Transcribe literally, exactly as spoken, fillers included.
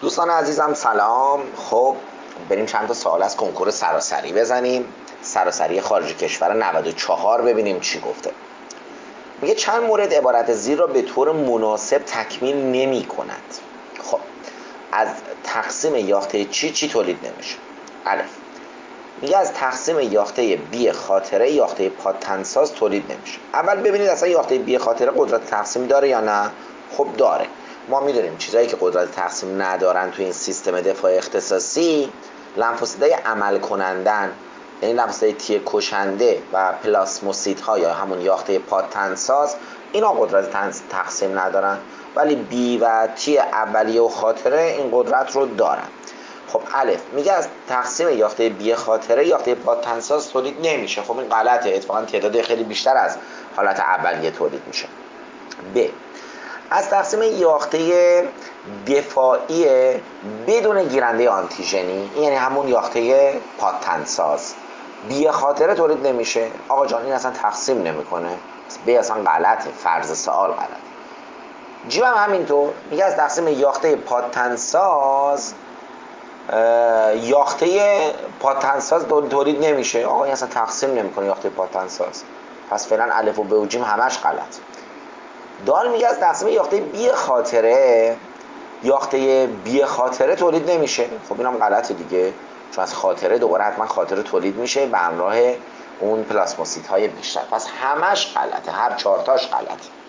دوستان عزیزم سلام. خب بریم چند تا سوال از کنکور سراسری بزنیم. سراسری خارج کشور نود و چهار ببینیم چی گفته. میگه چند مورد عبارت زیر را به طور مناسب تکمیل نمی کند. خب از تقسیم یافته چی چی تولید نمیشه؟ الف میگه از تقسیم یافته بی خاطره یافته پادتنساز تولید نمیشه. اول ببینید اصلا یافته بی خاطره قدرت تقسیم داره یا نه؟ خب داره. ما میدونیم چیزایی که قدرت تقسیم ندارن تو این سیستم دفاع اختصاصی لنفوسیدهای عمل کنندن، یعنی لنفوسیدهای تیر کشنده و پلاسموسیت ها یا همون یافته پادتنساز، اینا قدرت تقسیم ندارن، ولی بی و تی اولیه و خاطره این قدرت رو دارن. خب الف میگه از تقسیم یافته بی خاطره یافته پادتنساز تولید نمیشه. خب این غلطه، اتفاقا تعداد خیلی بیشتر از حالت اولیه تولید میشه. ب از تقسیم یافته دفاعی بدون گیرنده آنتیژنی، یعنی همون یافته پادتنساز، بی خاطره تولید نمیشه. آقا جان این اصلا تقسیم نمیکنه. ب اصلا غلطه، فرض سوال غلط. جیم هم همینطور میگه از تقسیم یافته پادتنساز یافته پادتنساز تولید نمیشه. آقا این اصلا تقسیم نمیکنه یافته پادتنساز. پس فعلا الف و ب و جیم همش غلط. دال میگه از تقسیم یافته بی خاطره یافته بی خاطره تولید نمیشه. خب اینم غلطه دیگه، چون از خاطره دوباره حتما خاطره تولید میشه به همراه اون پلاسموسیت های بیشتر. پس همش غلطه، هر چهار تاش غلطه.